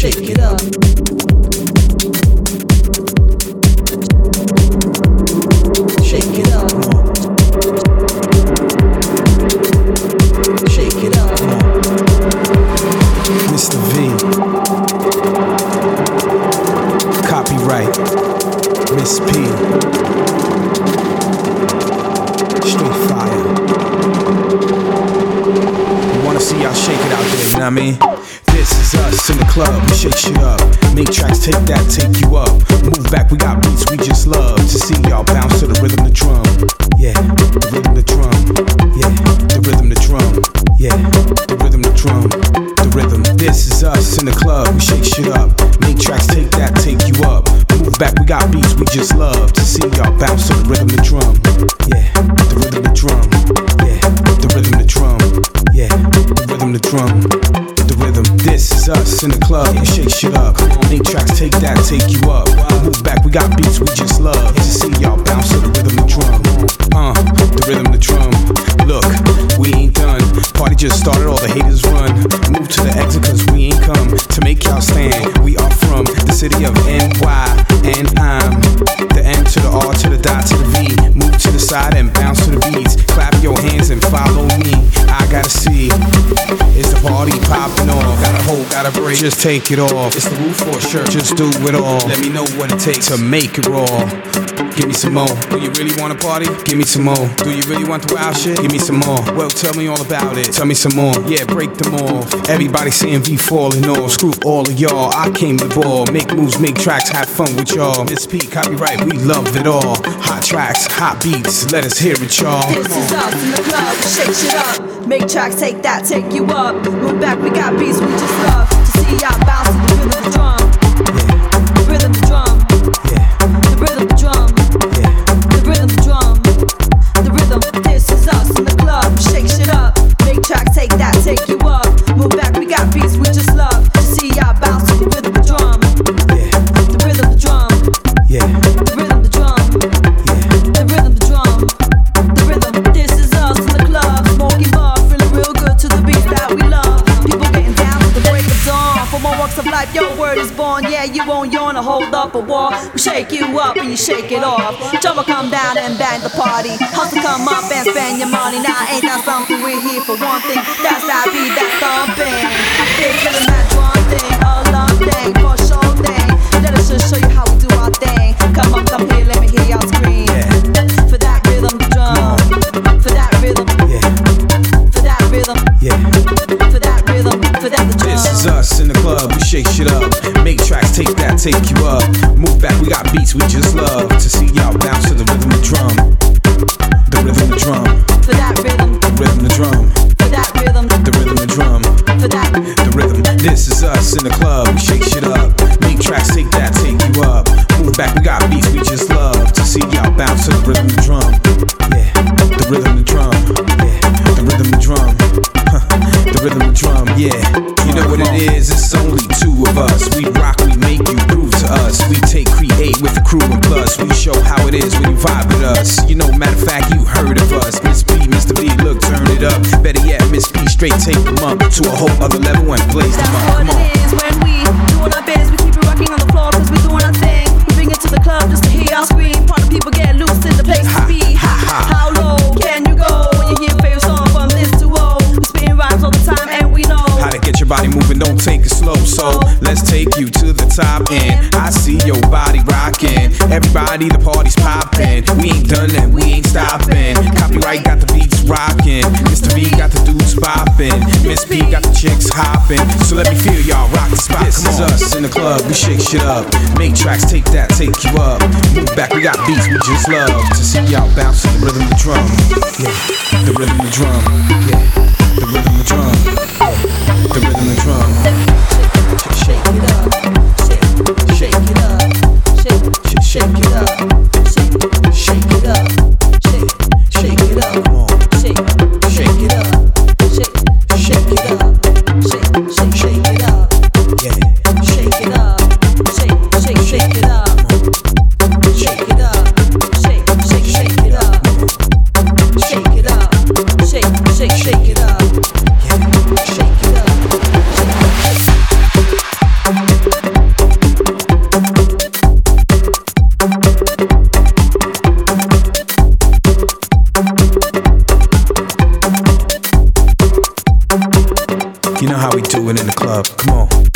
shake it up. Shake it up. Shake it up. Mr. V. Copyright. Miss P. Straight fire. Wanna see y'all shake it out there, you know what I mean? This is us in the club, we shake shit up. Make tracks, take that, take you up. Move back, we got beats we just love to see y'all bounce to the rhythm, the drum. Yeah, the rhythm, the drum. Yeah, the rhythm, the drum. Yeah, the rhythm, the drum. The rhythm. This is us in the club, we shake shit up. Make tracks, take that, take you up. Move back, we got beats we just love to see y'all bounce to the rhythm, the drum. Yeah, the rhythm, the drum. Yeah, the rhythm, the drum. Yeah, the rhythm, the drum. The rhythm. This is us in the club, we shake shit up. Make tracks, take that, take you up. Move back, we got beats we just love to see y'all bounce to the rhythm, the drum. The rhythm, the drum. Look, we ain't done. Party just started, all the haters run. Move to the exit cause we ain't come to make y'all stand. We are from the city of NY, and I'm the N to the R to the dot to the V. Move to the side and bounce to the beats. Clap your hands and follow me. I gotta see, is the party popping off? Gotta hold, gotta break, just take it off. It's the roof for a shirt, just do it all. Let me know what it takes to make it raw. Give me some more. Do you really wanna party? Give me some more. Do you really want the wild shit? Give me some more. Well, tell me all about it. Tell me some more. Yeah, break them off. Everybody saying V falling off. Screw all of y'all. I came to ball. Make moves, make tracks, have fun with y'all. Miss P, copyright, we love it all. Hot tracks, hot beats. Let us hear it, y'all. This is us in the club, shake shit up. Make tracks, take that, take you up. Move back, we got beats we just love to see y'all bounce to the rhythm of the drum. The rhythm of the drum. The rhythm of the drum. The rhythm of the drum. The rhythm. This is us in the club, shake shit up. Make tracks, take that, take you up. Move back, we got beats we just love to see y'all bounce to the rhythm of the drum. The rhythm of the drum. The rhythm of the drum. The rhythm of the drum. The rhythm. This is us in the club, smoking bar, feeling real good to the beats that we love. People getting down to the break of dawn. For more walks of life, your word is born. Yeah, you won't yawn or hold up a wall. We shake you up and you shake it off. Drummer come down and bang the party. Hustle come up and spend your money. Now ain't that something? We're here for one thing. That's that beat, that thumping. This is that one thing, a long thing, for sure thing. Let us just show you how we do our thing. Come on, come here, let me hear y'all scream. For that rhythm, the drum. For that rhythm. For that rhythm. For that rhythm. For that the drum. This is us in the club, we shake shit up. Make tracks, take that, take you up. Move back, we got beats we just love to see y'all bounce to the rhythm of the drum. The rhythm of the drum. For that rhythm. The rhythm of the drum. For that rhythm. The rhythm of the drum. For that. The rhythm. This is us in the club, we shake shit up. Make tracks, take that, take you up. Move back, we got beats we just love to see y'all bounce to the rhythm of the drum. The rhythm of the drum. The rhythm of the drum. The rhythm of the drum, You know what it is, it's only two of us. We rock, we make you groove to us. We take, create with the crew and plus. We show how it is when you vibe with us. You know, matter of fact, you heard of us. Miss P, Mr. V, look, turn it up. Better yet, Miss P, straight take them up to a whole other level and blaze them up. Come on. That's what it is when we doing our biz. We keep it rocking on the floor cause we doing our thing. We bring it to the club just to hear y'all scream. Part of people get loose in the place to be. How low can you go when you hear a favorite song from this to O? We spitting rhymes all the time and we know how to get your body moving, don't take it slow. So let's take you to the top end. I see your body rocking. Everybody, the party's popping. We ain't done and we ain't stopping. Copyright got the beats rocking. Mr. V got the dudes popping. Miss P got the chicks hopping. So let me feel y'all rock the spot. This is us in the club, we shake shit up. Make tracks, take that, take you up. Move back, we got beats we just love to see y'all bounce to the rhythm of the drum. The rhythm of the drum. The rhythm of the drum. The rhythm of the drum. shake it up, shake it up, shake it up, shake it up, shake it up, come on, shake it up, shake it up, shake it up, yeah, shake it up, shake it up, shake it up, shake it up, shake it up, shake it up. up. Come on.